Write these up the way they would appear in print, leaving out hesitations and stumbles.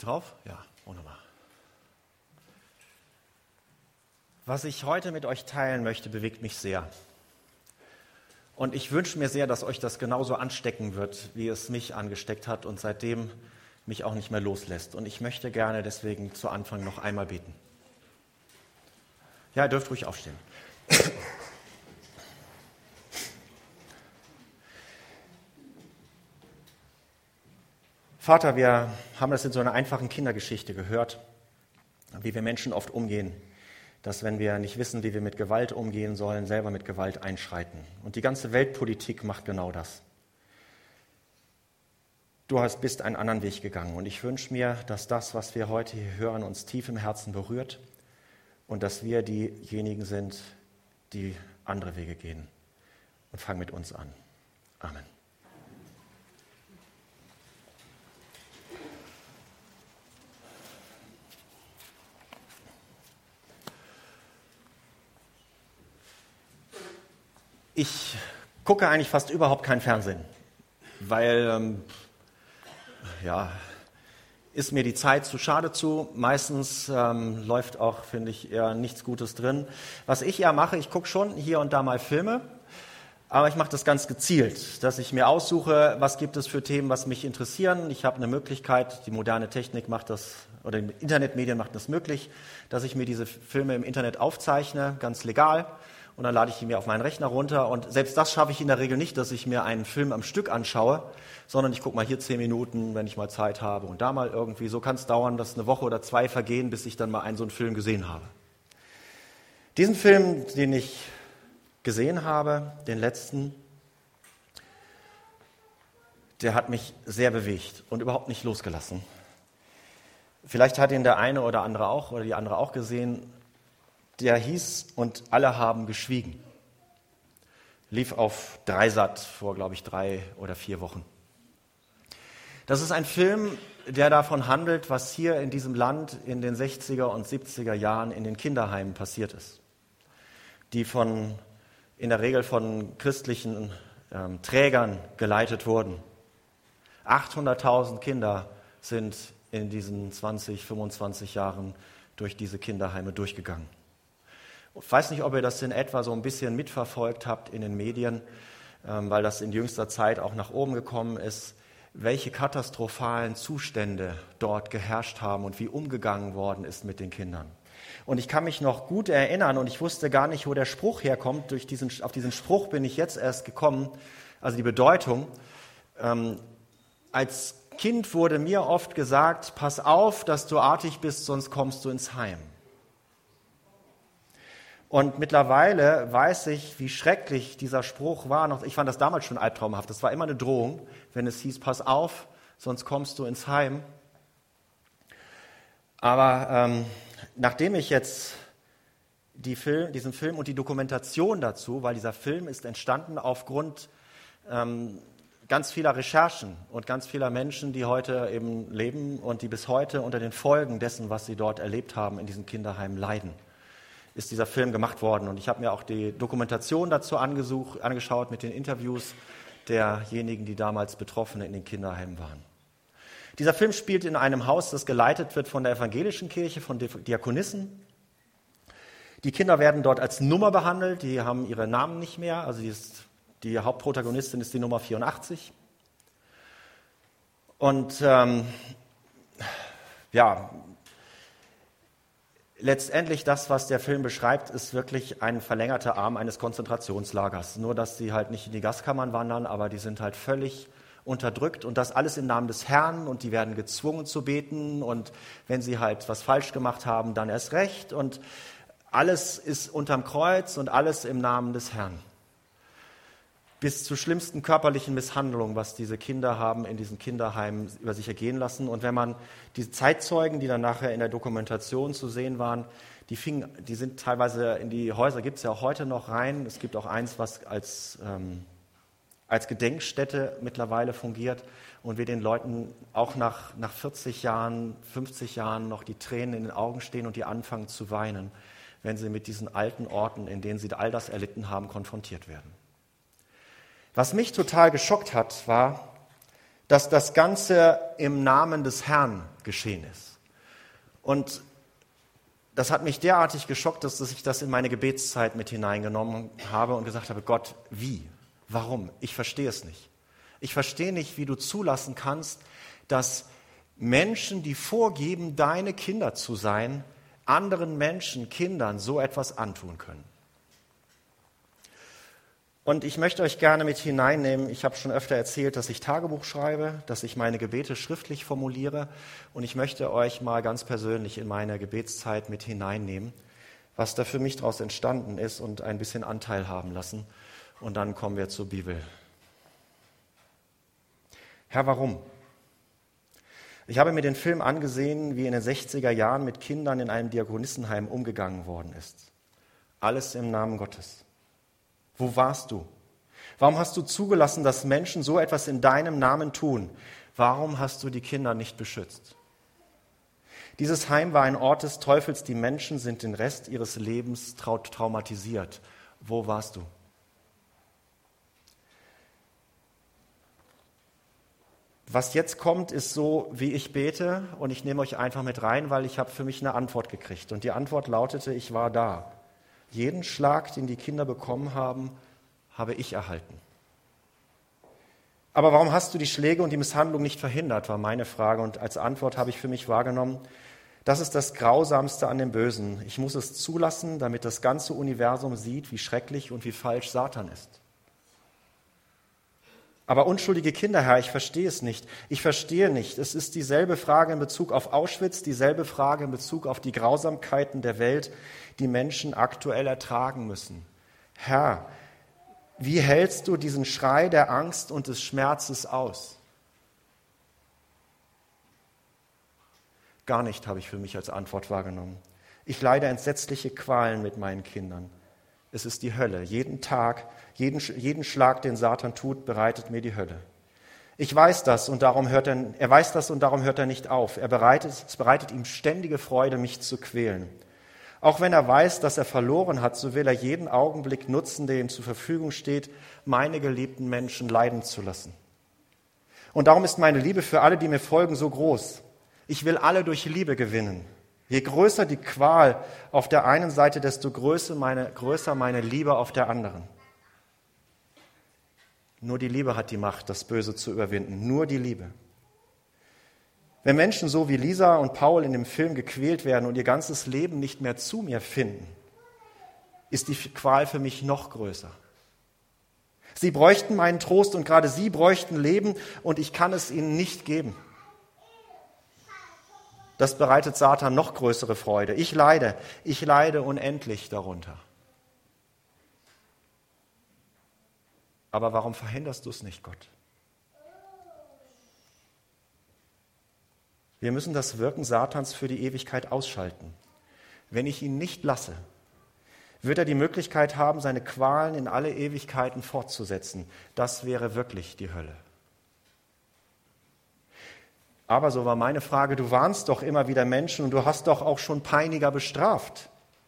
Drauf? Ja, wunderbar. Was ich heute mit euch teilen möchte, bewegt mich sehr. Und ich wünsche mir sehr, dass euch das genauso anstecken wird, wie es mich angesteckt hat und seitdem mich auch nicht mehr loslässt. Und ich möchte gerne deswegen zu Anfang noch einmal beten. Ja, ihr dürft ruhig aufstehen. Vater, wir haben das in so einer einfachen Kindergeschichte gehört, wie wir Menschen oft umgehen, dass wenn wir nicht wissen, wie wir mit Gewalt umgehen sollen, selber mit Gewalt einschreiten. Und die ganze Weltpolitik macht genau das. Du bist einen anderen Weg gegangen und ich wünsche mir, dass das, was wir heute hier hören, uns tief im Herzen berührt und dass wir diejenigen sind, die andere Wege gehen. Und fang mit uns an. Amen. Ich gucke eigentlich fast überhaupt kein Fernsehen, weil, ist mir die Zeit zu schade zu. Meistens läuft auch, finde ich, eher nichts Gutes drin. Was ich eher mache, ich gucke schon hier und da mal Filme, aber ich mache das ganz gezielt, dass ich mir aussuche, was gibt es für Themen, was mich interessieren. Ich habe eine Möglichkeit, die moderne Technik macht das, oder die Internetmedien macht das möglich, dass ich mir diese Filme im Internet aufzeichne, ganz legal. Und dann lade ich ihn mir auf meinen Rechner runter. Und selbst das schaffe ich in der Regel nicht, dass ich mir einen Film am Stück anschaue, sondern ich gucke mal hier 10 Minuten, wenn ich mal Zeit habe. Und da mal irgendwie. So kann es dauern, dass eine Woche oder 2 vergehen, bis ich dann mal einen so einen Film gesehen habe. Diesen Film, den ich gesehen habe, den letzten, der hat mich sehr bewegt und überhaupt nicht losgelassen. Vielleicht hat ihn der eine oder andere auch oder die andere auch gesehen. Der hieß "Und alle haben geschwiegen". Lief auf Dreisat vor, glaube ich, 3 oder 4 Wochen. Das ist ein Film, der davon handelt, was hier in diesem Land in den 60er und 70er Jahren in den Kinderheimen passiert ist. Die in der Regel von christlichen Trägern geleitet wurden. 800.000 Kinder sind in diesen 20, 25 Jahren durch diese Kinderheime durchgegangen. Ich weiß nicht, ob ihr das in etwa so ein bisschen mitverfolgt habt in den Medien, weil das in jüngster Zeit auch nach oben gekommen ist, welche katastrophalen Zustände dort geherrscht haben und wie umgegangen worden ist mit den Kindern. Und ich kann mich noch gut erinnern und ich wusste gar nicht, wo der Spruch herkommt. Auf diesen Spruch bin ich jetzt erst gekommen, also die Bedeutung. Als Kind wurde mir oft gesagt, pass auf, dass du artig bist, sonst kommst du ins Heim. Und mittlerweile weiß ich, wie schrecklich dieser Spruch war. Ich fand das damals schon albtraumhaft. Das war immer eine Drohung, wenn es hieß, pass auf, sonst kommst du ins Heim. Aber nachdem ich jetzt diesen Film und die Dokumentation dazu, weil dieser Film ist entstanden aufgrund ganz vieler Recherchen und ganz vieler Menschen, die heute eben leben und die bis heute unter den Folgen dessen, was sie dort erlebt haben, in diesen Kinderheimen leiden, ist dieser Film gemacht worden. Und ich habe mir auch die Dokumentation dazu angeschaut mit den Interviews derjenigen, die damals Betroffene in den Kinderheimen waren. Dieser Film spielt in einem Haus, das geleitet wird von der evangelischen Kirche, von Diakonissen. Die Kinder werden dort als Nummer behandelt, die haben ihre Namen nicht mehr. Also die Hauptprotagonistin ist die Nummer 84. Und letztendlich das, was der Film beschreibt, ist wirklich ein verlängerter Arm eines Konzentrationslagers. Nur, dass sie halt nicht in die Gaskammern wandern, aber die sind halt völlig unterdrückt und das alles im Namen des Herrn und die werden gezwungen zu beten und wenn sie halt was falsch gemacht haben, dann erst recht und alles ist unterm Kreuz und alles im Namen des Herrn. Bis zu schlimmsten körperlichen Misshandlungen, was diese Kinder haben in diesen Kinderheimen über sich ergehen lassen. Und wenn man die Zeitzeugen, die dann nachher in der Dokumentation zu sehen waren, die sind teilweise in die Häuser, gibt es ja auch heute noch rein. Es gibt auch eins, was als Gedenkstätte mittlerweile fungiert und wir den Leuten auch nach 40 Jahren, 50 Jahren noch die Tränen in den Augen stehen und die anfangen zu weinen, wenn sie mit diesen alten Orten, in denen sie all das erlitten haben, konfrontiert werden. Was mich total geschockt hat, war, dass das Ganze im Namen des Herrn geschehen ist. Und das hat mich derartig geschockt, dass ich das in meine Gebetszeit mit hineingenommen habe und gesagt habe, Gott, wie? Warum? Ich verstehe es nicht. Ich verstehe nicht, wie du zulassen kannst, dass Menschen, die vorgeben, deine Kinder zu sein, anderen Menschen, Kindern so etwas antun können. Und ich möchte euch gerne mit hineinnehmen, ich habe schon öfter erzählt, dass ich Tagebuch schreibe, dass ich meine Gebete schriftlich formuliere und ich möchte euch mal ganz persönlich in meine Gebetszeit mit hineinnehmen, was da für mich daraus entstanden ist und ein bisschen Anteil haben lassen. Und dann kommen wir zur Bibel. Herr, warum? Ich habe mir den Film angesehen, wie in den 60er Jahren mit Kindern in einem Diakonissenheim umgegangen worden ist. Alles im Namen Gottes. Wo warst du? Warum hast du zugelassen, dass Menschen so etwas in deinem Namen tun? Warum hast du die Kinder nicht beschützt? Dieses Heim war ein Ort des Teufels. Die Menschen sind den Rest ihres Lebens traumatisiert. Wo warst du? Was jetzt kommt, ist so, wie ich bete, und ich nehme euch einfach mit rein, weil ich habe für mich eine Antwort gekriegt. Und die Antwort lautete, ich war da. Jeden Schlag, den die Kinder bekommen haben, habe ich erhalten. Aber warum hast du die Schläge und die Misshandlung nicht verhindert, war meine Frage. Und als Antwort habe ich für mich wahrgenommen, das ist das Grausamste an dem Bösen. Ich muss es zulassen, damit das ganze Universum sieht, wie schrecklich und wie falsch Satan ist. Aber unschuldige Kinder, Herr, ich verstehe es nicht. Ich verstehe nicht. Es ist dieselbe Frage in Bezug auf Auschwitz, dieselbe Frage in Bezug auf die Grausamkeiten der Welt, die Menschen aktuell ertragen müssen. Herr, wie hältst du diesen Schrei der Angst und des Schmerzes aus? Gar nicht, habe ich für mich als Antwort wahrgenommen. Ich leide entsetzliche Qualen mit meinen Kindern. Es ist die Hölle. Jeden Tag, jeden Schlag, den Satan tut, bereitet mir die Hölle. Ich weiß das und darum hört er weiß das und darum hört er nicht auf. Es bereitet ihm ständige Freude, mich zu quälen. Auch wenn er weiß, dass er verloren hat, so will er jeden Augenblick nutzen, der ihm zur Verfügung steht, meine geliebten Menschen leiden zu lassen. Und darum ist meine Liebe für alle, die mir folgen, so groß. Ich will alle durch Liebe gewinnen. Je größer die Qual auf der einen Seite, desto größer meine Liebe auf der anderen. Nur die Liebe hat die Macht, das Böse zu überwinden. Nur die Liebe. Wenn Menschen so wie Lisa und Paul in dem Film gequält werden und ihr ganzes Leben nicht mehr zu mir finden, ist die Qual für mich noch größer. Sie bräuchten meinen Trost und gerade sie bräuchten Leben und ich kann es ihnen nicht geben. Das bereitet Satan noch größere Freude. Ich leide unendlich darunter. Aber warum verhinderst du es nicht, Gott? Wir müssen das Wirken Satans für die Ewigkeit ausschalten. Wenn ich ihn nicht lasse, wird er die Möglichkeit haben, seine Qualen in alle Ewigkeiten fortzusetzen. Das wäre wirklich die Hölle. Aber so war meine Frage, du warnst doch immer wieder Menschen und du hast doch auch schon Peiniger bestraft.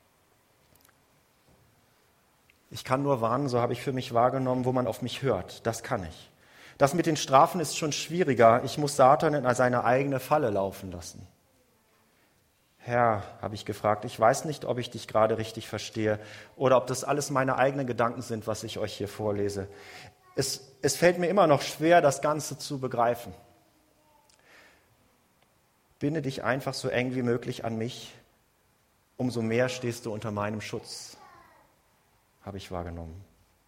Ich kann nur warnen, so habe ich für mich wahrgenommen, wo man auf mich hört. Das kann ich. Das mit den Strafen ist schon schwieriger. Ich muss Satan in seine eigene Falle laufen lassen. Herr, habe ich gefragt, ich weiß nicht, ob ich dich gerade richtig verstehe oder ob das alles meine eigenen Gedanken sind, was ich euch hier vorlese. Es fällt mir immer noch schwer, das Ganze zu begreifen. Binde dich einfach so eng wie möglich an mich, umso mehr stehst du unter meinem Schutz, habe ich wahrgenommen.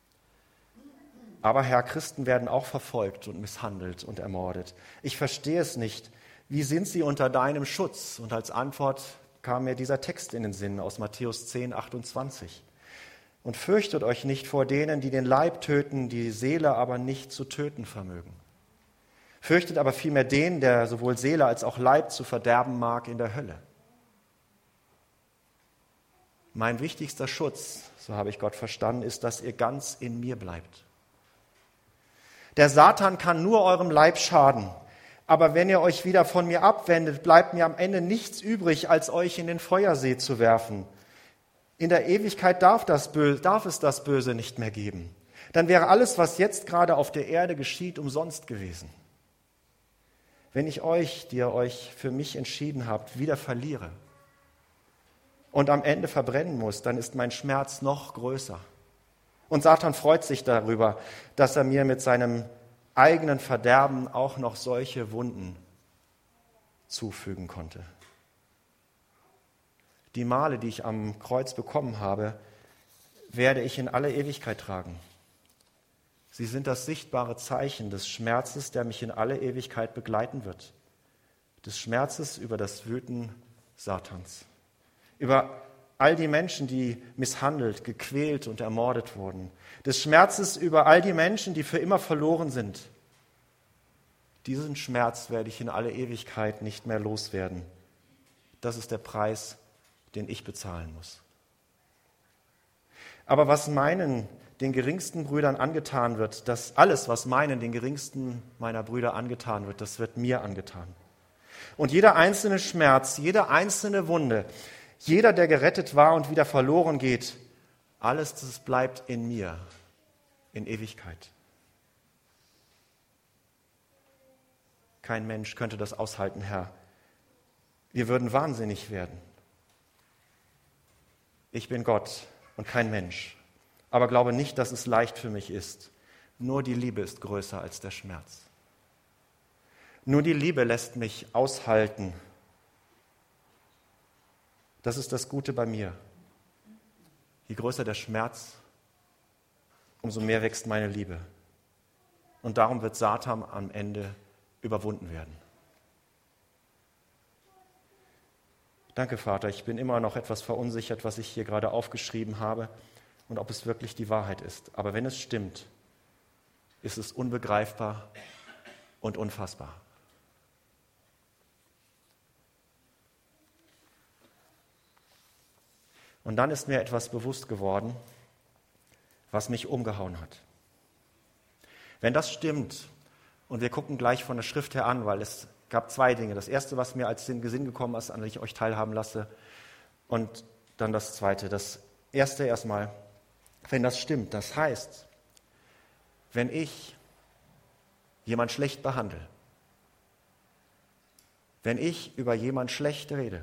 Aber Herr, Christen werden auch verfolgt und misshandelt und ermordet. Ich verstehe es nicht. Wie sind sie unter deinem Schutz? Und als Antwort kam mir dieser Text in den Sinn aus Matthäus 10, 28. Und fürchtet euch nicht vor denen, die den Leib töten, die Seele aber nicht zu töten vermögen. Fürchtet aber vielmehr den, der sowohl Seele als auch Leib zu verderben mag in der Hölle. Mein wichtigster Schutz, so habe ich Gott verstanden, ist, dass ihr ganz in mir bleibt. Der Satan kann nur eurem Leib schaden. Aber wenn ihr euch wieder von mir abwendet, bleibt mir am Ende nichts übrig, als euch in den Feuersee zu werfen. In der Ewigkeit darf es das Böse nicht mehr geben. Dann wäre alles, was jetzt gerade auf der Erde geschieht, umsonst gewesen. wenn ich euch, die ihr euch für mich entschieden habt, wieder verliere und am Ende verbrennen muss, dann ist mein Schmerz noch größer. Und Satan freut sich darüber, dass er mir mit seinem eigenen Verderben auch noch solche Wunden zufügen konnte. Die Male, die ich am Kreuz bekommen habe, werde ich in alle Ewigkeit tragen. Sie sind das sichtbare Zeichen des Schmerzes, der mich in alle Ewigkeit begleiten wird. Des Schmerzes über das Wüten Satans. Über all die Menschen, die misshandelt, gequält und ermordet wurden. Des Schmerzes über all die Menschen, die für immer verloren sind. Diesen Schmerz werde ich in alle Ewigkeit nicht mehr loswerden. Das ist der Preis, den ich bezahlen muss. Aber was meinen, den geringsten Brüdern angetan wird, alles, was meinen, den geringsten meiner Brüder angetan wird, das wird mir angetan. Und jeder einzelne Schmerz, jede einzelne Wunde, jeder, der gerettet war und wieder verloren geht, alles das bleibt in mir, in Ewigkeit. Kein Mensch könnte das aushalten, Herr. Wir würden wahnsinnig werden. Ich bin Gott und kein Mensch, aber glaube nicht, dass es leicht für mich ist. Nur die Liebe ist größer als der Schmerz. Nur die Liebe lässt mich aushalten. Das ist das Gute bei mir. Je größer der Schmerz, umso mehr wächst meine Liebe. Und darum wird Satan am Ende überwunden werden. Danke, Vater, ich bin immer noch etwas verunsichert, was ich hier gerade aufgeschrieben habe und ob es wirklich die Wahrheit ist. Aber wenn es stimmt, ist es unbegreifbar und unfassbar. Und dann ist mir etwas bewusst geworden, was mich umgehauen hat. Wenn das stimmt, und wir gucken gleich von der Schrift her an, weil es gab zwei Dinge. Das erste, was mir als Sinn gekommen ist, an dem ich euch teilhaben lasse, und dann das zweite. Das erste erstmal, wenn das stimmt, das heißt, wenn ich jemand schlecht behandle, wenn ich über jemand schlecht rede,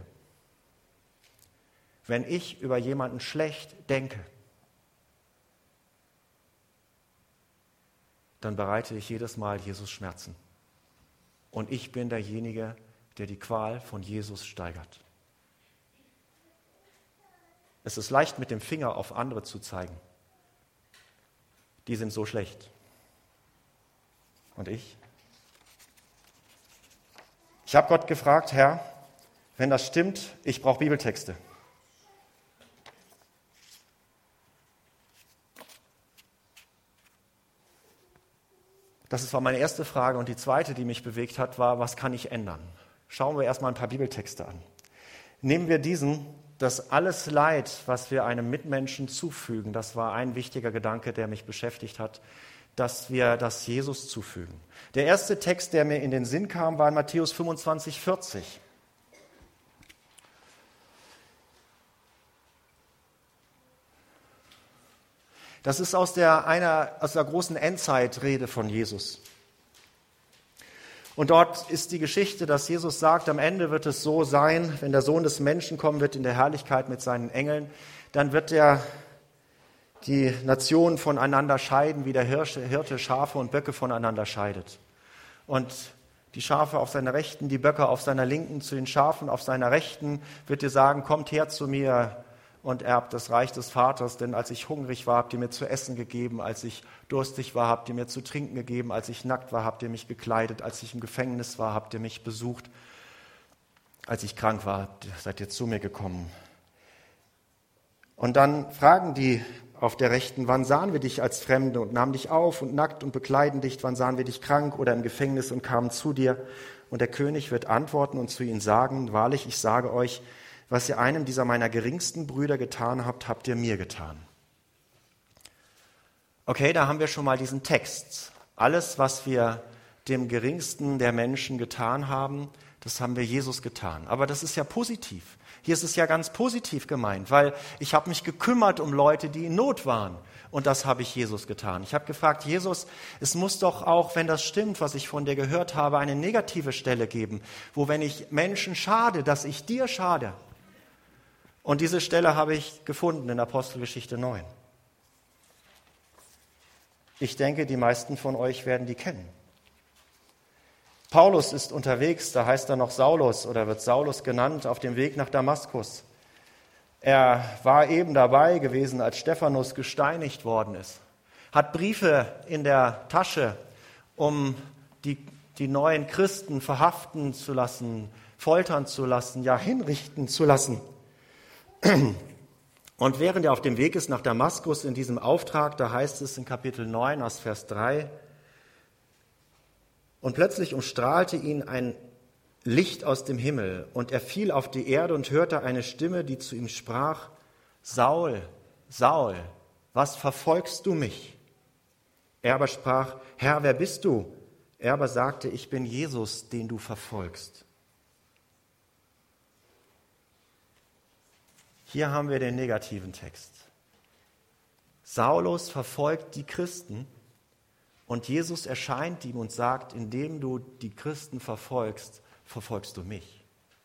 wenn ich über jemanden schlecht denke, dann bereite ich jedes Mal Jesus Schmerzen. Und ich bin derjenige, der die Qual von Jesus steigert. Es ist leicht, mit dem Finger auf andere zu zeigen. Die sind so schlecht. Und ich? Ich habe Gott gefragt, Herr, wenn das stimmt, ich brauche Bibeltexte. Das war meine erste Frage. Und die zweite, die mich bewegt hat, war, was kann ich ändern? Schauen wir erstmal ein paar Bibeltexte an. Nehmen wir diesen, dass alles Leid, was wir einem Mitmenschen zufügen, das war ein wichtiger Gedanke, der mich beschäftigt hat, dass wir das Jesus zufügen. Der erste Text, der mir in den Sinn kam, war in Matthäus 25, 40. Das ist aus der großen Endzeitrede von Jesus. Und dort ist die Geschichte, dass Jesus sagt, am Ende wird es so sein, wenn der Sohn des Menschen kommen wird in der Herrlichkeit mit seinen Engeln, dann wird er die Nationen voneinander scheiden, wie der Hirte Schafe und Böcke voneinander scheidet. Und die Schafe auf seiner Rechten, die Böcke auf seiner Linken, zu den Schafen auf seiner Rechten wird er sagen, kommt her zu mir und erbt das Reich des Vaters, denn als ich hungrig war, habt ihr mir zu essen gegeben, als ich durstig war, habt ihr mir zu trinken gegeben, als ich nackt war, habt ihr mich gekleidet, als ich im Gefängnis war, habt ihr mich besucht, als ich krank war, seid ihr zu mir gekommen. Und dann fragen die auf der Rechten, wann sahen wir dich als Fremde und nahmen dich auf und nackt und bekleiden dich, wann sahen wir dich krank oder im Gefängnis und kamen zu dir? Und der König wird antworten und zu ihnen sagen, wahrlich, ich sage euch, was ihr einem dieser meiner geringsten Brüder getan habt, habt ihr mir getan. Okay, da haben wir schon mal diesen Text. Alles, was wir dem geringsten der Menschen getan haben, Das haben wir Jesus getan. Aber das ist ja positiv. Hier ist es ja ganz positiv gemeint, weil ich habe mich gekümmert um Leute, die in Not waren. Und das habe ich Jesus getan. Ich habe gefragt, Jesus, es muss doch auch, wenn das stimmt, was ich von dir gehört habe, eine negative Stelle geben, wo, wenn ich Menschen schade, dass ich dir schade. Und diese Stelle habe ich gefunden in Apostelgeschichte 9. Ich denke, die meisten von euch werden die kennen. Paulus ist unterwegs, da heißt er noch Saulus oder wird Saulus genannt, auf dem Weg nach Damaskus. Er war eben dabei gewesen, als Stephanus gesteinigt worden ist. Hat Briefe in der Tasche, um die neuen Christen verhaften zu lassen, foltern zu lassen, ja hinrichten zu lassen. Und während er auf dem Weg ist nach Damaskus in diesem Auftrag, da heißt es in Kapitel 9 aus Vers 3, und plötzlich umstrahlte ihn ein Licht aus dem Himmel, und er fiel auf die Erde und hörte eine Stimme, die zu ihm sprach, Saul, Saul, was verfolgst du mich? Er aber sprach, Herr, wer bist du? Er aber sagte, ich bin Jesus, den du verfolgst. Hier haben wir den negativen Text. Saulus verfolgt die Christen und Jesus erscheint ihm und sagt, indem du die Christen verfolgst, verfolgst du mich.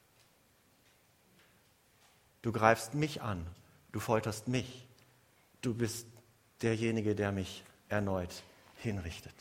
Du greifst mich an, du folterst mich. Du bist derjenige, der mich erneut hinrichtet.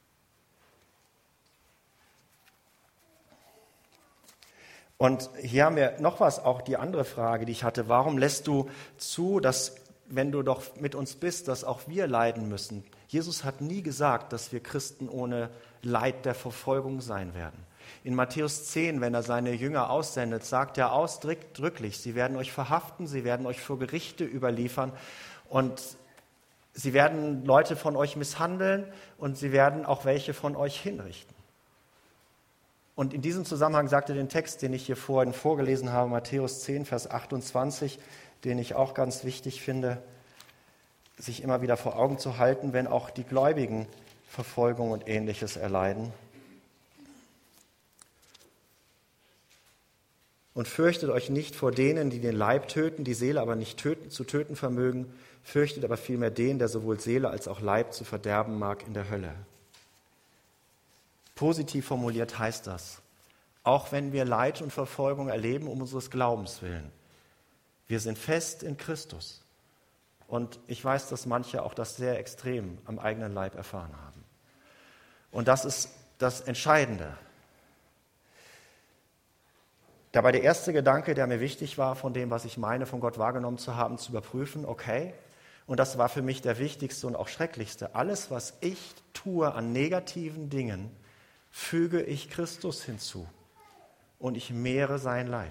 Und hier haben wir noch was, auch die andere Frage, die ich hatte. Warum lässt du zu, dass, wenn du doch mit uns bist, dass auch wir leiden müssen? Jesus hat nie gesagt, dass wir Christen ohne Leid der Verfolgung sein werden. In Matthäus 10, wenn er seine Jünger aussendet, sagt er ausdrücklich, sie werden euch verhaften, sie werden euch vor Gerichte überliefern und sie werden Leute von euch misshandeln und sie werden auch welche von euch hinrichten. Und in diesem Zusammenhang sagt er den Text, den ich hier vorhin vorgelesen habe, Matthäus 10, Vers 28, den ich auch ganz wichtig finde, sich immer wieder vor Augen zu halten, wenn auch die Gläubigen Verfolgung und Ähnliches erleiden. Und fürchtet euch nicht vor denen, die den Leib töten, die Seele aber nicht zu töten vermögen, fürchtet aber vielmehr den, der sowohl Seele als auch Leib zu verderben mag in der Hölle. Positiv formuliert heißt das, auch wenn wir Leid und Verfolgung erleben um unseres Glaubens willen, wir sind fest in Christus. Und ich weiß, dass manche auch das sehr extrem am eigenen Leib erfahren haben. Und das ist das Entscheidende. Dabei der erste Gedanke, der mir wichtig war, von dem, was ich meine, von Gott wahrgenommen zu haben, zu überprüfen, okay, und das war für mich der wichtigste und auch schrecklichste, alles, was ich tue an negativen Dingen, füge ich Christus hinzu und ich mehre sein Leid.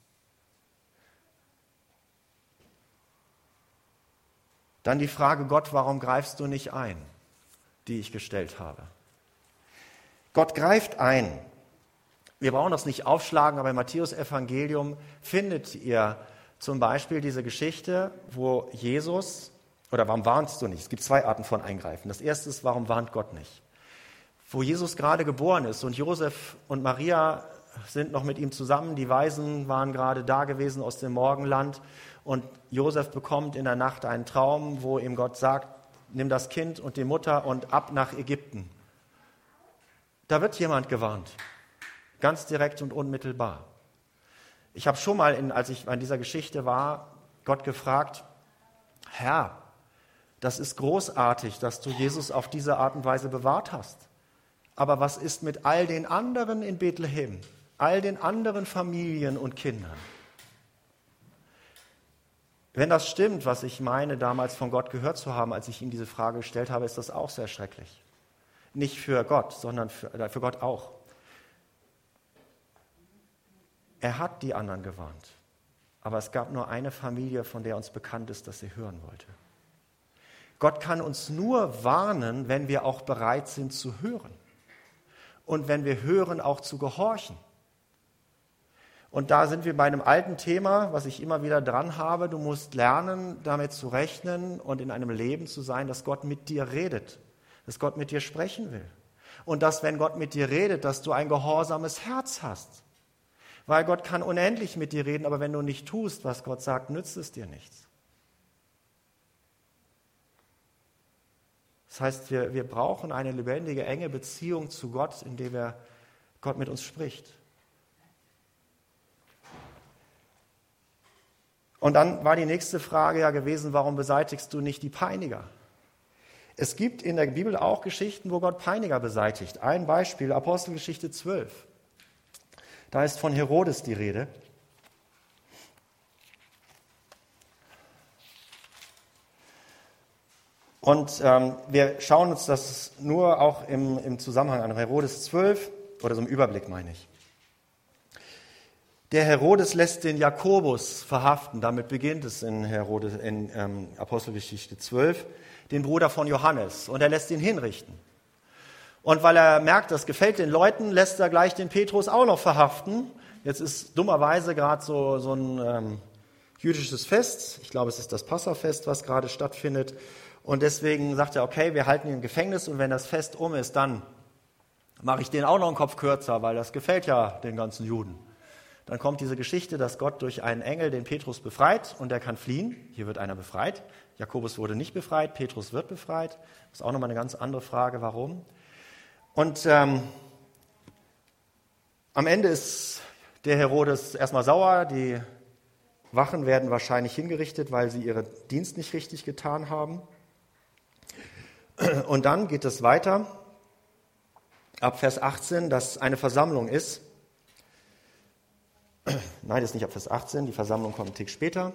Dann die Frage, Gott, warum greifst du nicht ein, die ich gestellt habe? Gott greift ein. Wir brauchen das nicht aufschlagen, aber im Matthäus-Evangelium findet ihr zum Beispiel diese Geschichte, wo Jesus, oder warum warnst du nicht? Es gibt zwei Arten von Eingreifen. Das erste ist, warum warnt Gott nicht? Wo Jesus gerade geboren ist und Josef und Maria sind noch mit ihm zusammen, die Weisen waren gerade da gewesen aus dem Morgenland und Josef bekommt in der Nacht einen Traum, wo ihm Gott sagt, nimm das Kind und die Mutter und ab nach Ägypten. Da wird jemand gewarnt, ganz direkt und unmittelbar. Ich habe schon mal, als ich an dieser Geschichte war, Gott gefragt, Herr, das ist großartig, dass du Jesus auf diese Art und Weise bewahrt hast. Aber was ist mit all den anderen in Bethlehem, all den anderen Familien und Kindern? Wenn das stimmt, was ich meine, damals von Gott gehört zu haben, als ich ihm diese Frage gestellt habe, ist das auch sehr schrecklich. Nicht für Gott, sondern für Gott auch. Er hat die anderen gewarnt. Aber es gab nur eine Familie, von der uns bekannt ist, dass sie hören wollte. Gott kann uns nur warnen, wenn wir auch bereit sind zu hören. Und wenn wir hören, auch zu gehorchen. Und da sind wir bei einem alten Thema, was ich immer wieder dran habe. Du musst lernen, damit zu rechnen und in einem Leben zu sein, dass Gott mit dir redet, dass Gott mit dir sprechen will. Und dass, wenn Gott mit dir redet, dass du ein gehorsames Herz hast. Weil Gott kann unendlich mit dir reden, aber wenn du nicht tust, was Gott sagt, nützt es dir nichts. Das heißt, wir brauchen eine lebendige, enge Beziehung zu Gott, in der Gott mit uns spricht. Und dann war die nächste Frage ja gewesen, warum beseitigst du nicht die Peiniger? Es gibt in der Bibel auch Geschichten, wo Gott Peiniger beseitigt. Ein Beispiel, Apostelgeschichte 12. Da ist von Herodes die Rede. Und wir schauen uns das nur auch im Zusammenhang an. Herodes 12, oder so im Überblick meine ich. Der Herodes lässt den Jakobus verhaften, damit beginnt es in Apostelgeschichte 12, den Bruder von Johannes, und er lässt ihn hinrichten. Und weil er merkt, das gefällt den Leuten, lässt er gleich den Petrus auch noch verhaften. Jetzt ist dummerweise gerade so ein jüdisches Fest, ich glaube es ist das Passafest, was gerade stattfindet, und deswegen sagt er, okay, wir halten ihn im Gefängnis und wenn das Fest um ist, dann mache ich den auch noch einen Kopf kürzer, weil das gefällt ja den ganzen Juden. Dann kommt diese Geschichte, dass Gott durch einen Engel den Petrus befreit und der kann fliehen. Hier wird einer befreit. Jakobus wurde nicht befreit, Petrus wird befreit. Das ist auch nochmal eine ganz andere Frage, warum. Und am Ende ist der Herodes erstmal sauer. Die Wachen werden wahrscheinlich hingerichtet, weil sie ihren Dienst nicht richtig getan haben. Und dann geht es weiter, ab Vers 18, dass eine Versammlung ist. Nein, das ist nicht ab Vers 18, die Versammlung kommt einen Tick später.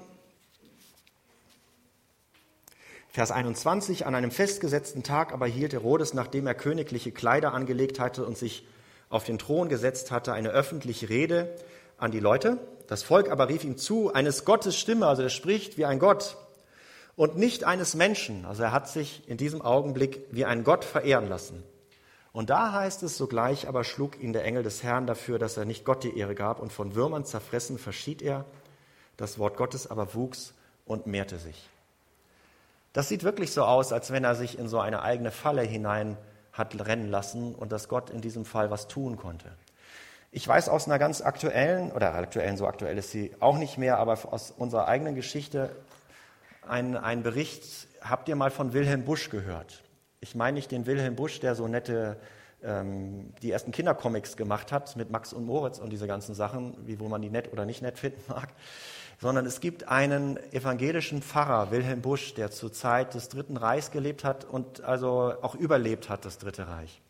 Vers 21, an einem festgesetzten Tag aber hielt Herodes, nachdem er königliche Kleider angelegt hatte und sich auf den Thron gesetzt hatte, eine öffentliche Rede an die Leute. Das Volk aber rief ihm zu, eines Gottes Stimme, also er spricht wie ein Gott, und nicht eines Menschen. Also er hat sich in diesem Augenblick wie ein Gott verehren lassen. Und da heißt es sogleich, aber schlug ihn der Engel des Herrn dafür, dass er nicht Gott die Ehre gab, und von Würmern zerfressen verschied er. Das Wort Gottes aber wuchs und mehrte sich. Das sieht wirklich so aus, als wenn er sich in so eine eigene Falle hinein hat rennen lassen und dass Gott in diesem Fall was tun konnte. Ich weiß aus einer ganz aktuellen, so aktuell ist sie auch nicht mehr, aber aus unserer eigenen Geschichte ein Bericht, habt ihr mal von Wilhelm Busch gehört? Ich meine nicht den Wilhelm Busch, der so nette, die ersten Kindercomics gemacht hat mit Max und Moritz und diese ganzen Sachen, wo man die nett oder nicht nett finden mag, sondern es gibt einen evangelischen Pfarrer, Wilhelm Busch, der zur Zeit des Dritten Reichs gelebt hat und also auch überlebt hat, das Dritte Reich.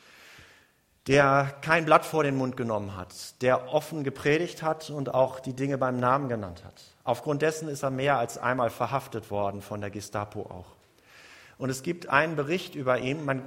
Der kein Blatt vor den Mund genommen hat, der offen gepredigt hat und auch die Dinge beim Namen genannt hat. Aufgrund dessen ist er mehr als einmal verhaftet worden von der Gestapo auch. Und es gibt einen Bericht über ihn, man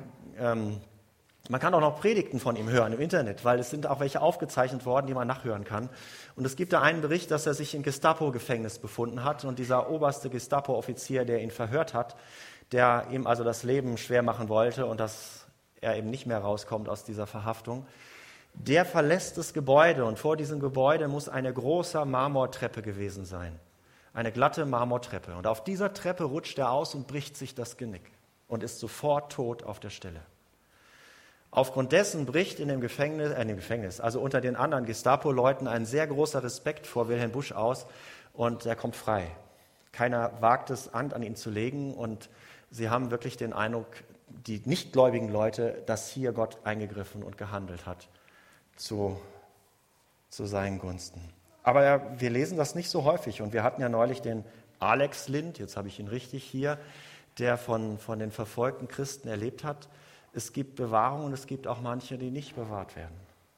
kann auch noch Predigten von ihm hören im Internet, weil es sind auch welche aufgezeichnet worden, die man nachhören kann. Und es gibt da einen Bericht, dass er sich im Gestapo-Gefängnis befunden hat und dieser oberste Gestapo-Offizier, der ihn verhört hat, der ihm also das Leben schwer machen wollte und dass er eben nicht mehr rauskommt aus dieser Verhaftung, der verlässt das Gebäude und vor diesem Gebäude muss eine große Marmortreppe gewesen sein. Eine glatte Marmortreppe. Und auf dieser Treppe rutscht er aus und bricht sich das Genick und ist sofort tot auf der Stelle. Aufgrund dessen bricht in dem Gefängnis, also unter den anderen Gestapo-Leuten, ein sehr großer Respekt vor Wilhelm Busch aus und er kommt frei. Keiner wagt es, Hand an ihn zu legen und sie haben wirklich den Eindruck, die nichtgläubigen Leute, dass hier Gott eingegriffen und gehandelt hat zu seinen Gunsten. Aber wir lesen das nicht so häufig und wir hatten ja neulich den Alex Lind, jetzt habe ich ihn richtig hier, der von den verfolgten Christen erlebt hat. Es gibt Bewahrung und es gibt auch manche, die nicht bewahrt werden.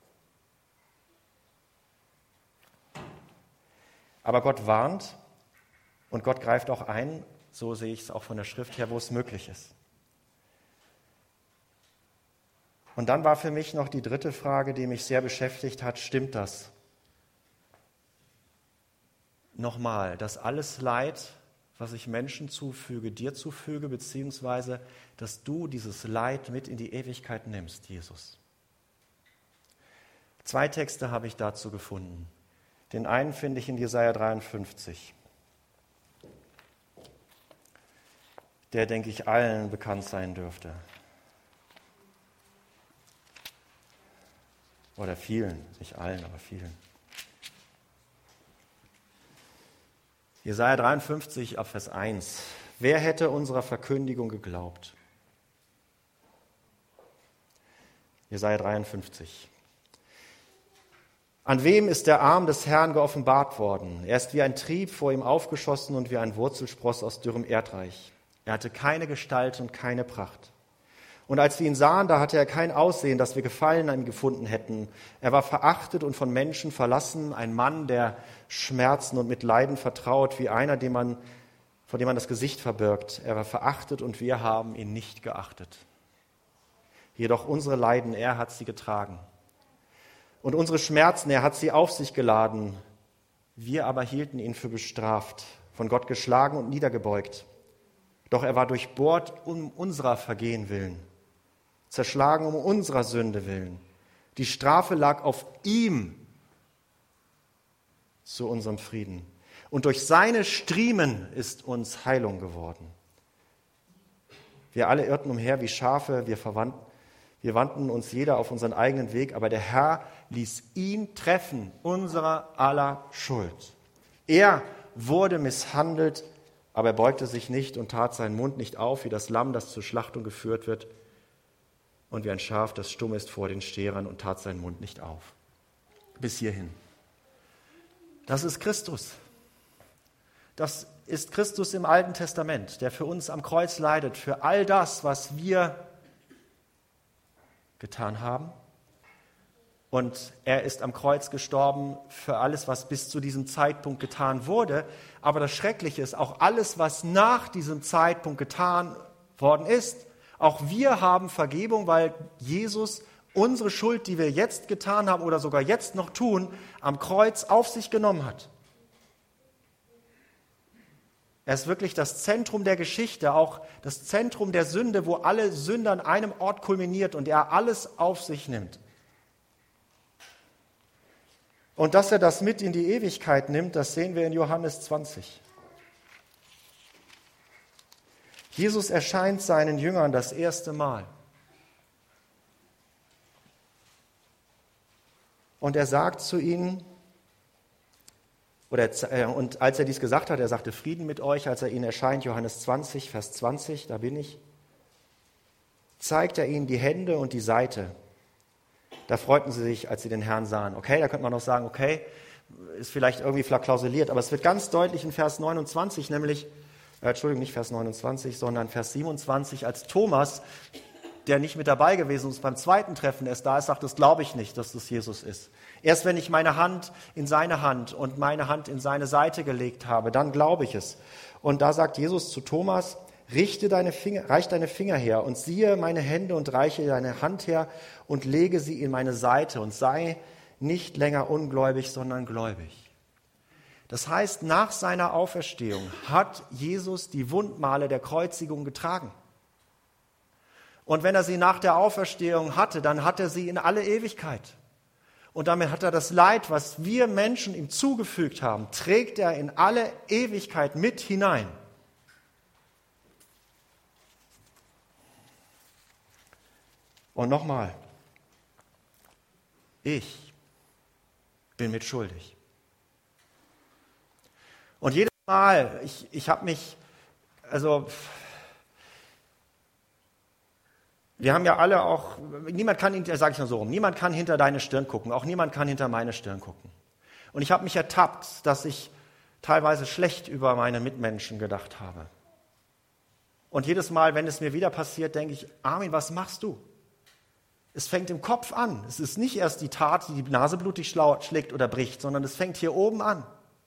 Aber Gott warnt und Gott greift auch ein, so sehe ich es auch von der Schrift her, wo es möglich ist. Und dann war für mich noch die dritte Frage, die mich sehr beschäftigt hat, stimmt das? Nochmal, dass alles Leid, was ich Menschen zufüge, dir zufüge, beziehungsweise, dass du dieses Leid mit in die Ewigkeit nimmst, Jesus. 2 Texte habe ich dazu gefunden. Den einen finde ich in Jesaja 53. Der, denke ich, allen bekannt sein dürfte. Oder vielen, nicht allen, aber vielen. Jesaja 53 ab Vers 1. Wer hätte unserer Verkündigung geglaubt? Jesaja 53. An wem ist der Arm des Herrn geoffenbart worden? Er ist wie ein Trieb vor ihm aufgeschossen und wie ein Wurzelspross aus dürrem Erdreich. Er hatte keine Gestalt und keine Pracht. Und als wir ihn sahen, da hatte er kein Aussehen, dass wir Gefallen an ihm gefunden hätten. Er war verachtet und von Menschen verlassen, ein Mann, der Schmerzen und mit Leiden vertraut, wie einer, vor dem man das Gesicht verbirgt. Er war verachtet und wir haben ihn nicht geachtet. Jedoch unsere Leiden, er hat sie getragen. Und unsere Schmerzen, er hat sie auf sich geladen. Wir aber hielten ihn für bestraft, von Gott geschlagen und niedergebeugt. Doch er war durchbohrt um unserer Vergehen willen, zerschlagen um unserer Sünde willen. Die Strafe lag auf ihm zu unserem Frieden. Und durch seine Striemen ist uns Heilung geworden. Wir alle irrten umher wie Schafe, wir wandten uns jeder auf unseren eigenen Weg, aber der Herr ließ ihn treffen, unserer aller Schuld. Er wurde misshandelt, aber er beugte sich nicht und tat seinen Mund nicht auf, wie das Lamm, das zur Schlachtung geführt wird, und wie ein Schaf, das stumm ist vor den Stehrern, und tat seinen Mund nicht auf. Bis hierhin. Das ist Christus. Das ist Christus im Alten Testament, der für uns am Kreuz leidet, für all das, was wir getan haben. Und er ist am Kreuz gestorben für alles, was bis zu diesem Zeitpunkt getan wurde. Aber das Schreckliche ist, auch alles, was nach diesem Zeitpunkt getan worden ist, auch wir haben Vergebung, weil Jesus unsere Schuld, die wir jetzt getan haben oder sogar jetzt noch tun, am Kreuz auf sich genommen hat. Er ist wirklich das Zentrum der Geschichte, auch das Zentrum der Sünde, wo alle Sünde an einem Ort kulminiert und er alles auf sich nimmt. Und dass er das mit in die Ewigkeit nimmt, das sehen wir in Johannes 20. Jesus erscheint seinen Jüngern das erste Mal. Und er sagt zu ihnen, und als er dies gesagt hat, er sagte Frieden mit euch, als er ihnen erscheint, Johannes 20, Vers 20, da bin ich, zeigt er ihnen die Hände und die Seite. Da freuten sie sich, als sie den Herrn sahen. Okay, da könnte man noch sagen, okay, ist vielleicht irgendwie verklausuliert, aber es wird ganz deutlich in Vers 29, nämlich, nicht Vers 29, sondern Vers 27, als Thomas, der nicht mit dabei gewesen ist beim zweiten Treffen, erst da ist, sagt, das glaube ich nicht, dass das Jesus ist. Erst wenn ich meine Hand in seine Hand und meine Hand in seine Seite gelegt habe, dann glaube ich es. Und da sagt Jesus zu Thomas, reich deine Finger her und siehe meine Hände und reiche deine Hand her und lege sie in meine Seite und sei nicht länger ungläubig, sondern gläubig. Das heißt, nach seiner Auferstehung hat Jesus die Wundmale der Kreuzigung getragen. Und wenn er sie nach der Auferstehung hatte, dann hat er sie in alle Ewigkeit. Und damit hat er das Leid, was wir Menschen ihm zugefügt haben, trägt er in alle Ewigkeit mit hinein. Und nochmal, ich bin mitschuldig. Und jedes Mal, ich habe mich, wir haben ja alle auch, niemand kann hinter deine Stirn gucken, auch niemand kann hinter meine Stirn gucken. Und ich habe mich ertappt, dass ich teilweise schlecht über meine Mitmenschen gedacht habe. Und jedes Mal, wenn es mir wieder passiert, denke ich, Armin, was machst du? Es fängt im Kopf an. Es ist nicht erst die Tat, die die Nase blutig schlägt oder bricht, sondern es fängt hier oben an.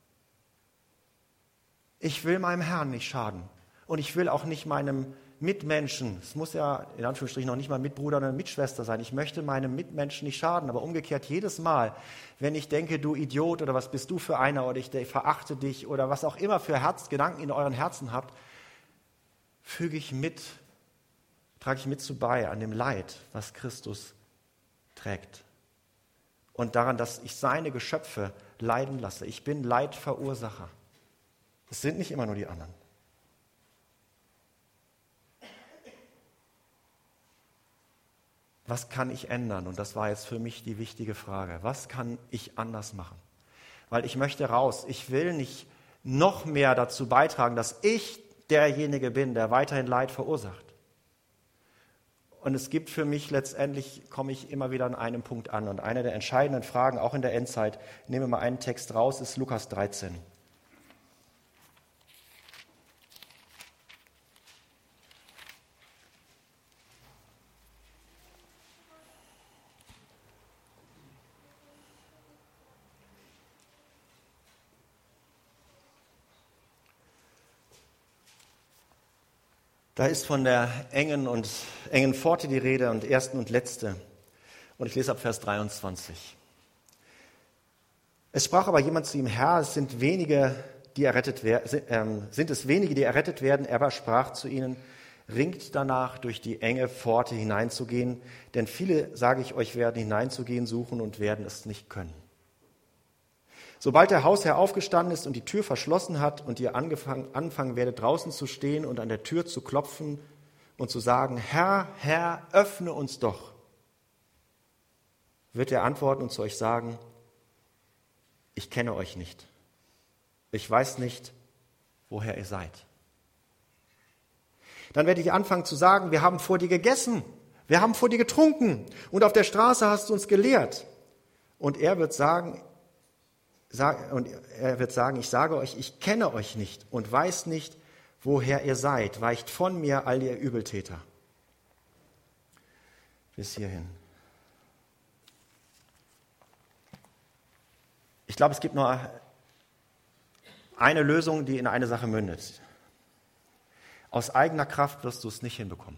Ich will meinem Herrn nicht schaden. Und ich will auch nicht meinem Mitmenschen, es muss ja in Anführungsstrichen noch nicht mal Mitbruder oder Mitschwester sein, ich möchte meinem Mitmenschen nicht schaden, aber umgekehrt jedes Mal, wenn ich denke, du Idiot oder was bist du für einer oder ich verachte dich oder was auch immer für Gedanken in euren Herzen habt, trage ich mit zu bei an dem Leid, was Christus trägt. Und daran, dass ich seine Geschöpfe leiden lasse. Ich bin Leidverursacher. Es sind nicht immer nur die anderen. Was kann ich ändern? Und das war jetzt für mich die wichtige Frage. Was kann ich anders machen? Weil ich möchte raus. Ich will nicht noch mehr dazu beitragen, dass ich derjenige bin, der weiterhin Leid verursacht. Und es gibt für mich letztendlich, komme ich immer wieder an einem Punkt an. Und eine der entscheidenden Fragen, auch in der Endzeit, nehmen wir mal einen Text raus, ist Lukas 13. Da ist von der engen Pforte die Rede und ersten und letzte. Und ich lese ab Vers 23. Es sprach aber jemand zu ihm: Herr, sind es wenige, die errettet werden? Er aber sprach zu ihnen: Ringt danach, durch die enge Pforte hineinzugehen, denn viele, sage ich euch, werden hineinzugehen suchen und werden es nicht können. Sobald der Hausherr aufgestanden ist und die Tür verschlossen hat und ihr anfangen werdet, draußen zu stehen und an der Tür zu klopfen und zu sagen: Herr, Herr, öffne uns doch, wird er antworten und zu euch sagen: Ich kenne euch nicht. Ich weiß nicht, woher ihr seid. Dann werdet ihr anfangen zu sagen: Wir haben vor dir gegessen, wir haben vor dir getrunken und auf der Straße hast du uns gelehrt. Und er wird sagen, ich sage euch, ich kenne euch nicht und weiß nicht, woher ihr seid. Weicht von mir, all ihr Übeltäter. Bis hierhin. Ich glaube, es gibt nur eine Lösung, die in eine Sache mündet. Aus eigener Kraft wirst du es nicht hinbekommen.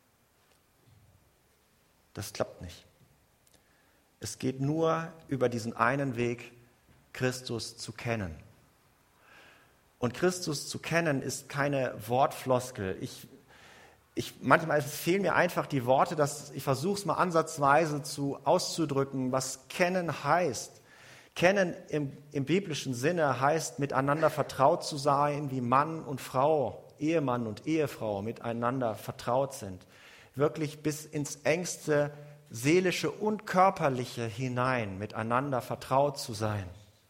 Das klappt nicht. Es geht nur über diesen einen Weg, Christus zu kennen. Und Christus zu kennen ist keine Wortfloskel. Manchmal fehlen mir einfach die Worte, ich versuche es mal ansatzweise auszudrücken, was kennen heißt. Kennen im biblischen Sinne heißt, miteinander vertraut zu sein, wie Mann und Frau, Ehemann und Ehefrau miteinander vertraut sind. Wirklich bis ins engste seelische und körperliche hinein miteinander vertraut zu sein.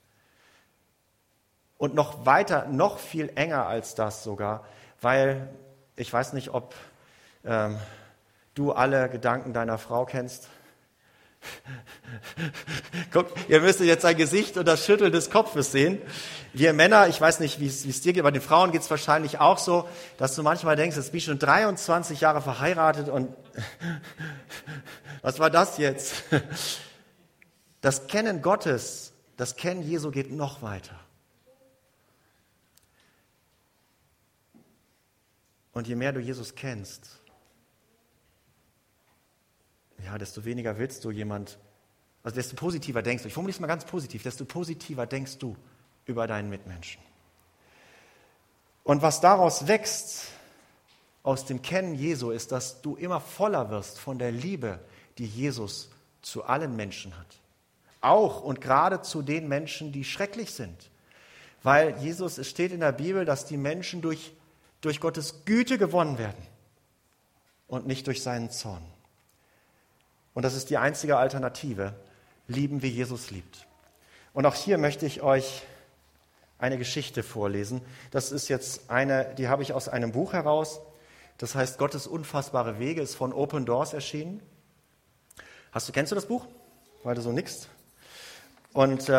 Und noch weiter, noch viel enger als das sogar, weil ich weiß nicht, ob du alle Gedanken deiner Frau kennst. Guck, ihr müsst jetzt sein Gesicht und das Schütteln des Kopfes sehen. Wir Männer, ich weiß nicht, wie es dir geht, aber den Frauen geht es wahrscheinlich auch so, dass du manchmal denkst, jetzt bin ich schon 23 Jahre verheiratet und was war das jetzt? Das Kennen Gottes, das Kennen Jesu geht noch weiter. Und je mehr du Jesus kennst, ja, desto weniger willst du desto positiver denkst du. Ich formuliere es mal ganz positiv, desto positiver denkst du über deinen Mitmenschen. Und was daraus wächst, aus dem Kennen Jesu, ist, dass du immer voller wirst von der Liebe, die Jesus zu allen Menschen hat. Auch und gerade zu den Menschen, die schrecklich sind. Weil es steht in der Bibel, dass die Menschen durch Gottes Güte gewonnen werden und nicht durch seinen Zorn. Und das ist die einzige Alternative, lieben wie Jesus liebt. Und auch hier möchte ich euch eine Geschichte vorlesen. Das ist jetzt die habe ich aus einem Buch heraus. Das heißt Gottes unfassbare Wege, ist von Open Doors erschienen. Kennst du das Buch? Weil du so nickst. Und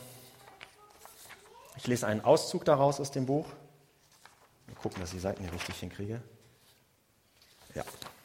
ich lese einen Auszug daraus aus dem Buch. Mal gucken, dass ich die Seiten hier richtig hinkriege. Ja.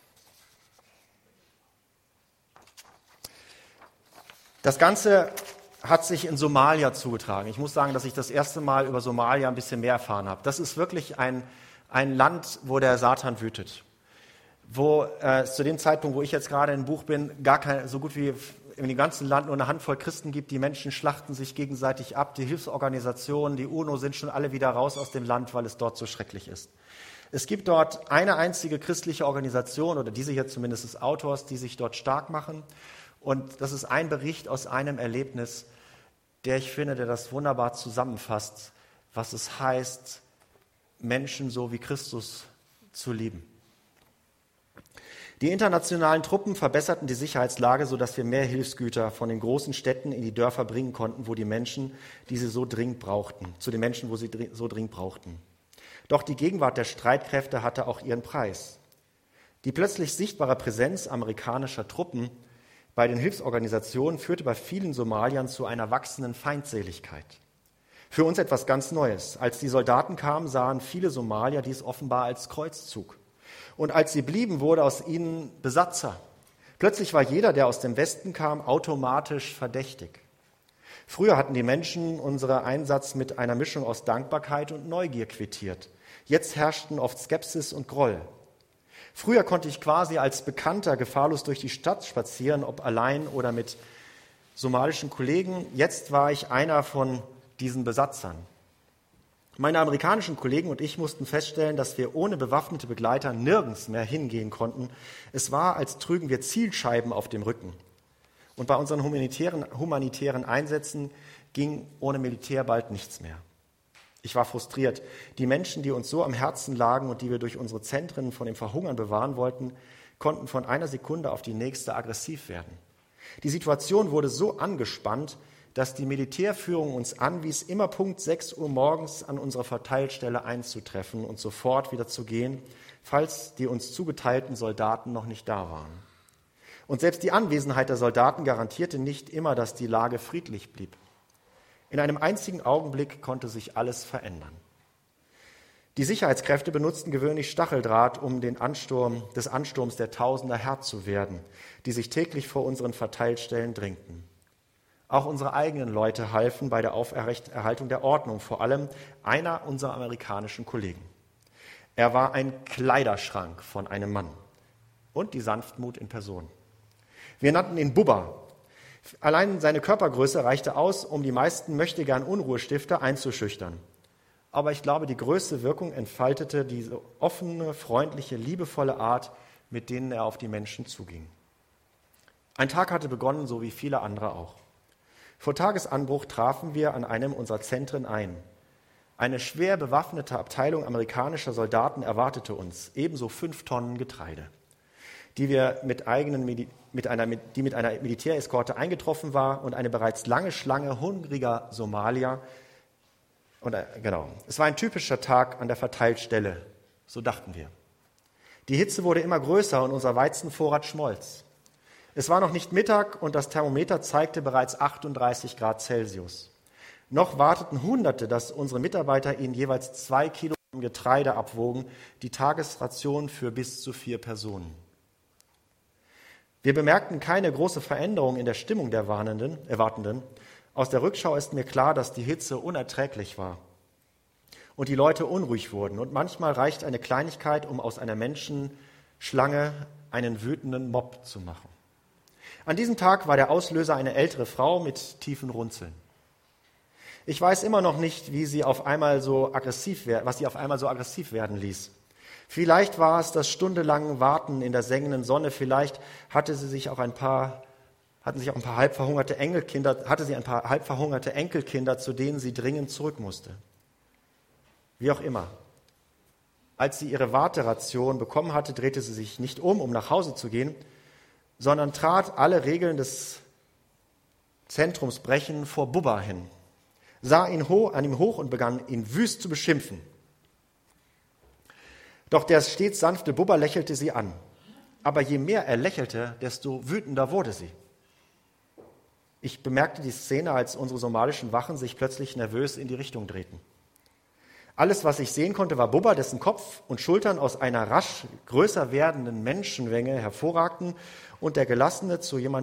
Das Ganze hat sich in Somalia zugetragen. Ich muss sagen, dass ich das erste Mal über Somalia ein bisschen mehr erfahren habe. Das ist wirklich ein Land, wo der Satan wütet. Wo zu dem Zeitpunkt, wo ich jetzt gerade im Buch bin, so gut wie in dem ganzen Land nur eine Handvoll Christen gibt. Die Menschen schlachten sich gegenseitig ab. Die Hilfsorganisationen, die UNO sind schon alle wieder raus aus dem Land, weil es dort so schrecklich ist. Es gibt dort eine einzige christliche Organisation, oder diese hier zumindest des Autors, die sich dort stark machen. Und das ist ein Bericht aus einem Erlebnis, der das wunderbar zusammenfasst, was es heißt, Menschen so wie Christus zu lieben. Die internationalen Truppen verbesserten die Sicherheitslage, sodass wir mehr Hilfsgüter von den großen Städten in die Dörfer bringen konnten, wo die Menschen, die sie so dringend brauchten, zu den Menschen, wo sie so dringend brauchten. Doch die Gegenwart der Streitkräfte hatte auch ihren Preis. Die plötzlich sichtbare Präsenz amerikanischer Truppen bei den Hilfsorganisationen führte bei vielen Somaliern zu einer wachsenden Feindseligkeit. Für uns etwas ganz Neues. Als die Soldaten kamen, sahen viele Somalier dies offenbar als Kreuzzug. Und als sie blieben, wurde aus ihnen Besatzer. Plötzlich war jeder, der aus dem Westen kam, automatisch verdächtig. Früher hatten die Menschen unseren Einsatz mit einer Mischung aus Dankbarkeit und Neugier quittiert. Jetzt herrschten oft Skepsis und Groll. Früher konnte ich quasi als Bekannter gefahrlos durch die Stadt spazieren, ob allein oder mit somalischen Kollegen. Jetzt war ich einer von diesen Besatzern. Meine amerikanischen Kollegen und ich mussten feststellen, dass wir ohne bewaffnete Begleiter nirgends mehr hingehen konnten. Es war, als trügen wir Zielscheiben auf dem Rücken. Und bei unseren humanitären Einsätzen ging ohne Militär bald nichts mehr. Ich war frustriert. Die Menschen, die uns so am Herzen lagen und die wir durch unsere Zentren von dem Verhungern bewahren wollten, konnten von einer Sekunde auf die nächste aggressiv werden. Die Situation wurde so angespannt, dass die Militärführung uns anwies, immer Punkt 6 Uhr morgens an unserer Verteilstelle einzutreffen und sofort wieder zu gehen, falls die uns zugeteilten Soldaten noch nicht da waren. Und selbst die Anwesenheit der Soldaten garantierte nicht immer, dass die Lage friedlich blieb. In einem einzigen Augenblick konnte sich alles verändern. Die Sicherheitskräfte benutzten gewöhnlich Stacheldraht, um des Ansturms der Tausender Herr zu werden, die sich täglich vor unseren Verteilstellen drängten. Auch unsere eigenen Leute halfen bei der Auferhaltung der Ordnung, vor allem einer unserer amerikanischen Kollegen. Er war ein Kleiderschrank von einem Mann und die Sanftmut in Person. Wir nannten ihn Bubba. Allein seine Körpergröße reichte aus, um die meisten möchtegern Unruhestifter einzuschüchtern. Aber ich glaube, die größte Wirkung entfaltete diese offene, freundliche, liebevolle Art, mit denen er auf die Menschen zuging. Ein Tag hatte begonnen, so wie viele andere auch. Vor Tagesanbruch trafen wir an einem unserer Zentren ein. Eine schwer bewaffnete Abteilung amerikanischer Soldaten erwartete uns, ebenso 5 Tonnen Getreide, die mit einer Militäreskorte eingetroffen war und eine bereits lange Schlange hungriger Somalier. Es war ein typischer Tag an der Verteilstelle, so dachten wir. Die Hitze wurde immer größer und unser Weizenvorrat schmolz. Es war noch nicht Mittag und das Thermometer zeigte bereits 38 Grad Celsius. Noch warteten Hunderte, dass unsere Mitarbeiter ihnen jeweils 2 Kilogramm Getreide abwogen, die Tagesration für bis zu 4 Personen. Wir bemerkten keine große Veränderung in der Stimmung der Erwartenden. Aus der Rückschau ist mir klar, dass die Hitze unerträglich war und die Leute unruhig wurden. Und manchmal reicht eine Kleinigkeit, um aus einer Menschenschlange einen wütenden Mob zu machen. An diesem Tag war der Auslöser eine ältere Frau mit tiefen Runzeln. Ich weiß immer noch nicht, was sie auf einmal so aggressiv werden ließ. Vielleicht war es das stundenlange Warten in der sengenden Sonne, vielleicht hatte sie ein paar halb verhungerte Enkelkinder, zu denen sie dringend zurück musste. Wie auch immer. Als sie ihre Warteration bekommen hatte, drehte sie sich nicht um nach Hause zu gehen, sondern trat alle Regeln des Zentrums brechend vor Bubba hin, sah an ihm hoch und begann, ihn wüst zu beschimpfen. Doch der stets sanfte Bubba lächelte sie an. Aber je mehr er lächelte, desto wütender wurde sie. Ich bemerkte die Szene, als unsere somalischen Wachen sich plötzlich nervös in die Richtung drehten. Alles, was ich sehen konnte, war Bubba, dessen Kopf und Schultern aus einer rasch größer werdenden Menschenmenge hervorragten und der Gelassene zu jedem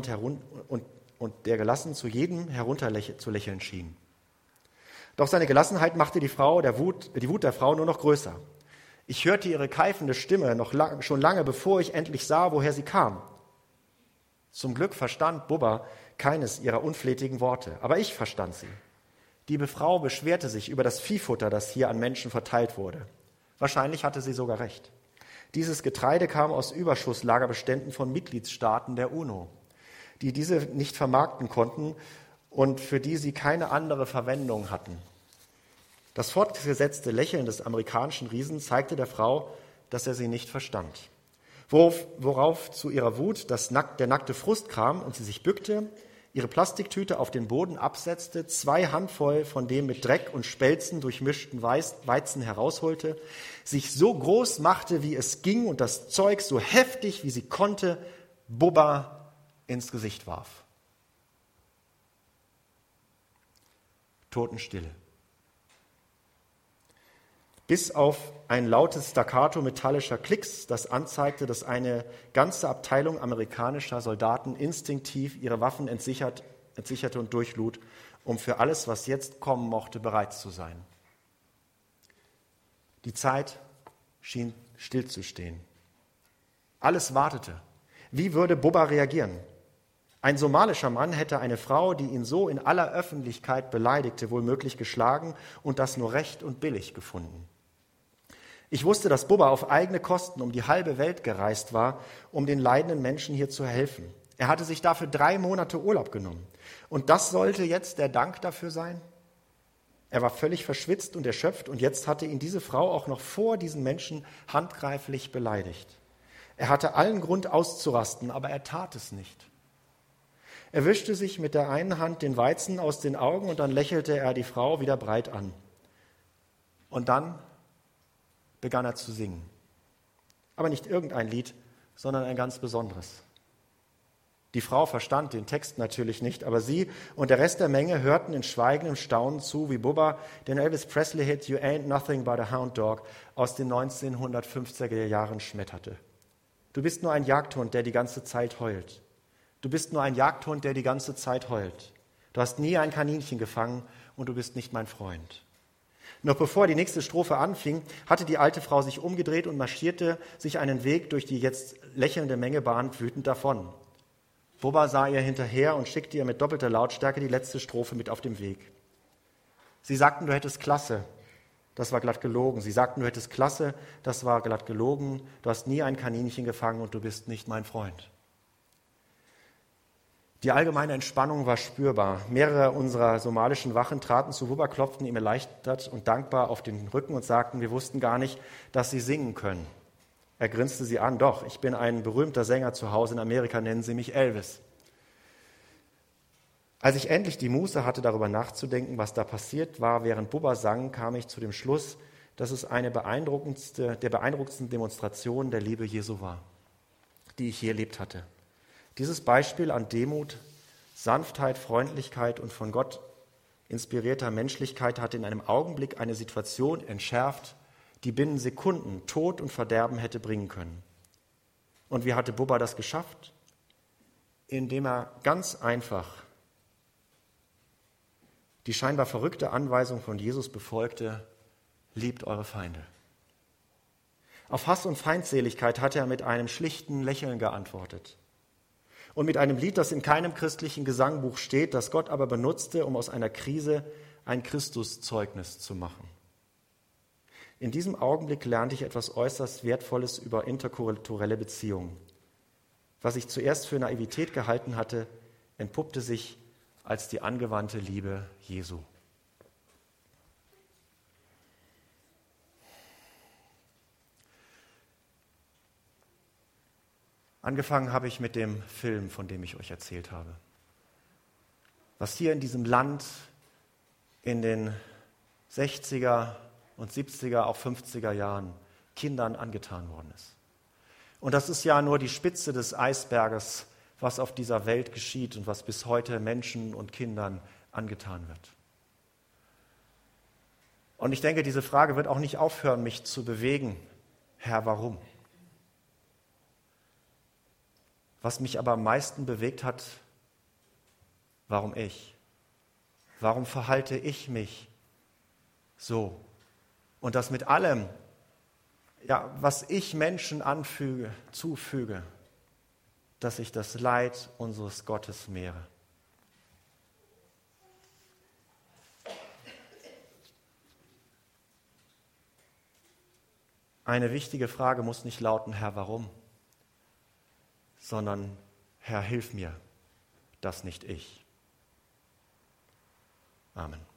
herunter zu lächeln schien. Doch seine Gelassenheit machte die Wut der Frau nur noch größer. Ich hörte ihre keifende Stimme schon lange, bevor ich endlich sah, woher sie kam. Zum Glück verstand Bubba keines ihrer unflätigen Worte, aber ich verstand sie. Die Frau beschwerte sich über das Viehfutter, das hier an Menschen verteilt wurde. Wahrscheinlich hatte sie sogar recht. Dieses Getreide kam aus Überschusslagerbeständen von Mitgliedstaaten der UNO, die diese nicht vermarkten konnten und für die sie keine andere Verwendung hatten. Das fortgesetzte Lächeln des amerikanischen Riesen zeigte der Frau, dass er sie nicht verstand. worauf zu ihrer Wut der nackte Frust kam und sie sich bückte, ihre Plastiktüte auf den Boden absetzte, 2 Handvoll von dem mit Dreck und Spelzen durchmischten Weizen herausholte, sich so groß machte, wie es ging und das Zeug so heftig, wie sie konnte, Bubba ins Gesicht warf. Totenstille. Bis auf ein lautes Staccato metallischer Klicks, das anzeigte, dass eine ganze Abteilung amerikanischer Soldaten instinktiv ihre Waffen entsicherte und durchlud, um für alles, was jetzt kommen mochte, bereit zu sein. Die Zeit schien stillzustehen. Alles wartete. Wie würde Bubba reagieren? Ein somalischer Mann hätte eine Frau, die ihn so in aller Öffentlichkeit beleidigte, wohlmöglich geschlagen und das nur recht und billig gefunden. Ich wusste, dass Bubba auf eigene Kosten um die halbe Welt gereist war, um den leidenden Menschen hier zu helfen. Er hatte sich dafür 3 Monate Urlaub genommen. Und das sollte jetzt der Dank dafür sein? Er war völlig verschwitzt und erschöpft und jetzt hatte ihn diese Frau auch noch vor diesen Menschen handgreiflich beleidigt. Er hatte allen Grund auszurasten, aber er tat es nicht. Er wischte sich mit der einen Hand den Weizen aus den Augen und dann lächelte er die Frau wieder breit an. Und dann begann er zu singen. Aber nicht irgendein Lied, sondern ein ganz besonderes. Die Frau verstand den Text natürlich nicht, aber sie und der Rest der Menge hörten in schweigendem Staunen zu, wie Bubba den Elvis Presley-Hit You Ain't Nothing But a Hound Dog aus den 1950er Jahren schmetterte. Du bist nur ein Jagdhund, der die ganze Zeit heult. Du bist nur ein Jagdhund, der die ganze Zeit heult. Du hast nie ein Kaninchen gefangen und du bist nicht mein Freund. Noch bevor die nächste Strophe anfing, hatte die alte Frau sich umgedreht und marschierte sich einen Weg durch die jetzt lächelnde Menge bahnt wütend davon. Bubba sah ihr hinterher und schickte ihr mit doppelter Lautstärke die letzte Strophe mit auf den Weg. Sie sagten, du hättest Klasse. Das war glatt gelogen. Sie sagten, du hättest Klasse. Das war glatt gelogen. Du hast nie ein Kaninchen gefangen und du bist nicht mein Freund. Die allgemeine Entspannung war spürbar. Mehrere unserer somalischen Wachen traten zu Bubba, klopften ihm erleichtert und dankbar auf den Rücken und sagten, wir wussten gar nicht, dass sie singen können. Er grinste sie an, doch, ich bin ein berühmter Sänger zu Hause in Amerika, nennen sie mich Elvis. Als ich endlich die Muße hatte, darüber nachzudenken, was da passiert war, während Bubba sang, kam ich zu dem Schluss, dass es eine der beeindruckendsten Demonstrationen der Liebe Jesu war, die ich je erlebt hatte. Dieses Beispiel an Demut, Sanftheit, Freundlichkeit und von Gott inspirierter Menschlichkeit hat in einem Augenblick eine Situation entschärft, die binnen Sekunden Tod und Verderben hätte bringen können. Und wie hatte Bubba das geschafft? Indem er ganz einfach die scheinbar verrückte Anweisung von Jesus befolgte, liebt eure Feinde. Auf Hass und Feindseligkeit hat er mit einem schlichten Lächeln geantwortet. Und mit einem Lied, das in keinem christlichen Gesangbuch steht, das Gott aber benutzte, um aus einer Krise ein Christuszeugnis zu machen. In diesem Augenblick lernte ich etwas äußerst Wertvolles über interkulturelle Beziehungen. Was ich zuerst für Naivität gehalten hatte, entpuppte sich als die angewandte Liebe Jesu. Angefangen habe ich mit dem Film, von dem ich euch erzählt habe. Was hier in diesem Land in den 60er und 70er, auch 50er Jahren Kindern angetan worden ist. Und das ist ja nur die Spitze des Eisberges, was auf dieser Welt geschieht und was bis heute Menschen und Kindern angetan wird. Und ich denke, diese Frage wird auch nicht aufhören, mich zu bewegen. Herr, warum? Was mich aber am meisten bewegt hat, warum ich? Warum verhalte ich mich so? Und das mit allem, ja, was ich Menschen zufüge, dass ich das Leid unseres Gottes mehre. Eine wichtige Frage muss nicht lauten, Herr, warum? Sondern, Herr, hilf mir, das nicht ich. Amen.